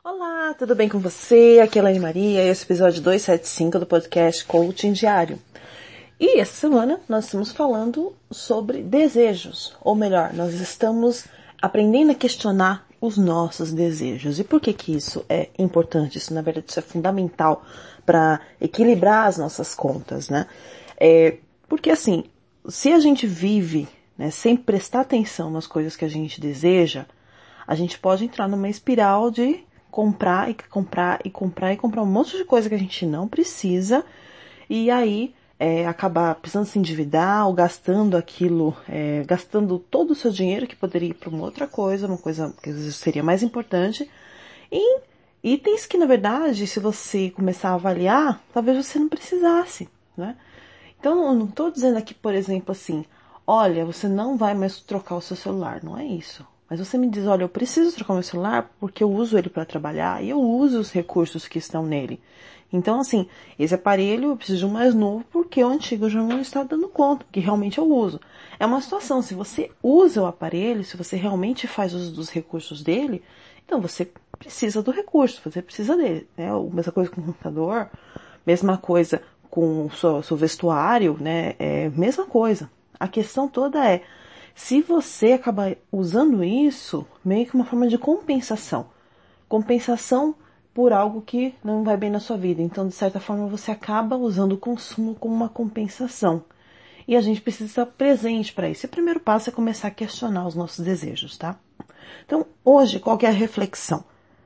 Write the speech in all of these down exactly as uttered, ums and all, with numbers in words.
Olá, tudo bem com você? Aqui é a Elaine Maria, esse é o episódio duzentos e setenta e cinco do podcast Coaching Diário. E essa semana nós estamos falando sobre desejos, ou melhor, nós estamos aprendendo a questionar os nossos desejos. E por que que isso é importante? Isso, na verdade, isso é fundamental para equilibrar as nossas contas, né? É, porque assim, se a gente vive, né, sem prestar atenção nas coisas que a gente deseja, a gente pode entrar numa espiral de comprar e comprar e comprar e comprar um monte de coisa que a gente não precisa e aí é, acabar precisando se endividar ou gastando aquilo, é, gastando todo o seu dinheiro que poderia ir para uma outra coisa, uma coisa que às vezes seria mais importante, em itens que na verdade, se você começar a avaliar, talvez você não precisasse, né? Então eu não estou dizendo aqui, por exemplo, assim, olha, você não vai mais trocar o seu celular, não é isso. Mas você me diz, olha, eu preciso trocar meu celular porque eu uso ele para trabalhar e eu uso os recursos que estão nele. Então, assim, esse aparelho eu preciso de um mais novo porque o antigo eu já não está dando conta, porque realmente eu uso. É uma situação, se você usa o aparelho, se você realmente faz uso dos recursos dele, então você precisa do recurso, você precisa dele. Né? A mesma coisa com o computador, mesma coisa com o seu, seu vestuário, né? É mesma coisa. A questão toda é, se você acabar usando isso, meio que uma forma de compensação. Compensação por algo que não vai bem na sua vida. Então, de certa forma, você acaba usando o consumo como uma compensação. E a gente precisa estar presente para isso. E o primeiro passo é começar a questionar os nossos desejos, tá? Então, hoje, qual que é a reflexão?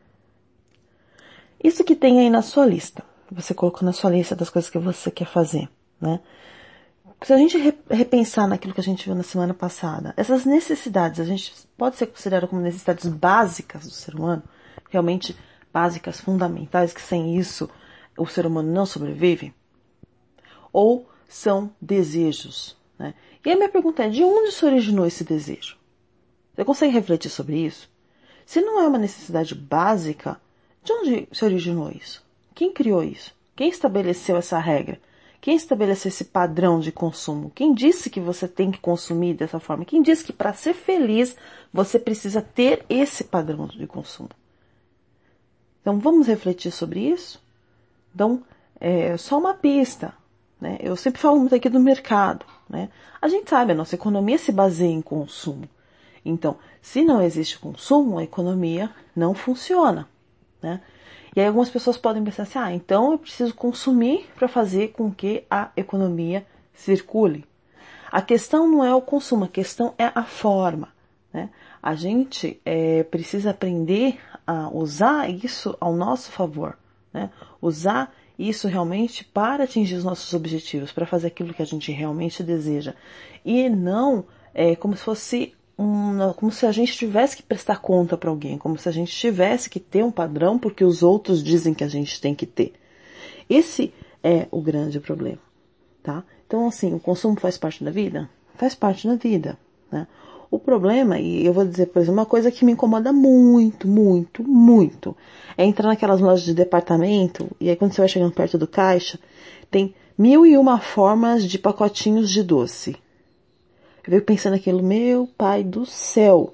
Isso que tem aí na sua lista. Você colocou na sua lista das coisas que você quer fazer, né? Se a gente repensar naquilo que a gente viu na semana passada, essas necessidades, a gente pode ser considerado como necessidades básicas do ser humano, realmente básicas, fundamentais, que sem isso o ser humano não sobrevive? Ou são desejos, né? E a minha pergunta é, de onde se originou esse desejo? Você consegue refletir sobre isso? Se não é uma necessidade básica, de onde se originou isso? Quem criou isso? Quem estabeleceu essa regra? Quem estabeleceu esse padrão de consumo? Quem disse que você tem que consumir dessa forma? Quem disse que para ser feliz você precisa ter esse padrão de consumo? Então vamos refletir sobre isso? Então, é só uma pista, né? Eu sempre falo muito aqui do mercado, né? A gente sabe, a nossa economia se baseia em consumo. Então, se não existe consumo, a economia não funciona, né? E aí algumas pessoas podem pensar assim, ah, então eu preciso consumir para fazer com que a economia circule. A questão não é o consumo, a questão é a forma, né? A gente é, precisa aprender a usar isso ao nosso favor, né? Usar isso realmente para atingir os nossos objetivos, para fazer aquilo que a gente realmente deseja. E não é, como se fosse Um, como se a gente tivesse que prestar conta para alguém, como se a gente tivesse que ter um padrão porque os outros dizem que a gente tem que ter. Esse é o grande problema, tá? Então, assim, o consumo faz parte da vida? Faz parte da vida, né? O problema, e eu vou dizer, por exemplo, uma coisa que me incomoda muito, muito, muito, é entrar naquelas lojas de departamento e aí quando você vai chegando perto do caixa, tem mil e uma formas de pacotinhos de doce. Eu fico pensando aquilo, meu pai do céu,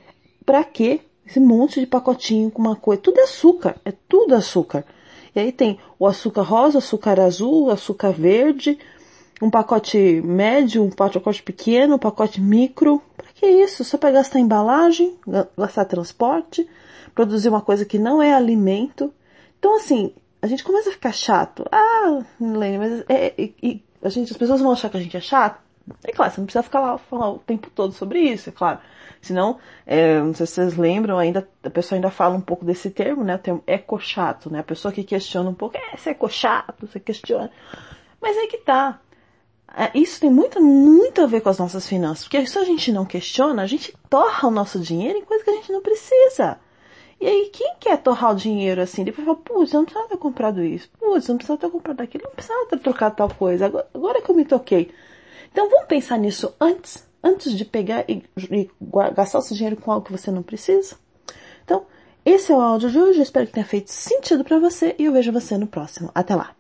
pra quê esse monte de pacotinho com uma coisa? Tudo é açúcar, é tudo açúcar. E aí tem o açúcar rosa, o açúcar azul, o açúcar verde, um pacote médio, um pacote pequeno, um pacote micro. Pra que isso? Só para gastar embalagem, gastar transporte, produzir uma coisa que não é alimento. Então assim, a gente começa a ficar chato. Ah, Helene, mas é, é, é, a gente, as pessoas vão achar que a gente é chato? É claro, você não precisa ficar lá falar o tempo todo sobre isso, é claro. Senão, é, não sei se vocês lembram, ainda, a pessoa ainda fala um pouco desse termo, né? O termo ecochato, né? A pessoa que questiona um pouco, é, você é ecochato, você questiona. Mas é que tá. É, isso tem muito, muito a ver com as nossas finanças. Porque se a gente não questiona, a gente torra o nosso dinheiro em coisa que a gente não precisa. E aí, quem quer torrar o dinheiro assim? Depois fala, putz, eu não precisava ter comprado isso. Putz, eu não precisava ter comprado aquilo. Não precisava ter trocado tal coisa. Agora, agora que eu me toquei. Então vamos pensar nisso antes, antes de pegar e, e gastar o seu dinheiro com algo que você não precisa. Então, esse é o áudio de hoje, eu espero que tenha feito sentido para você e eu vejo você no próximo. Até lá!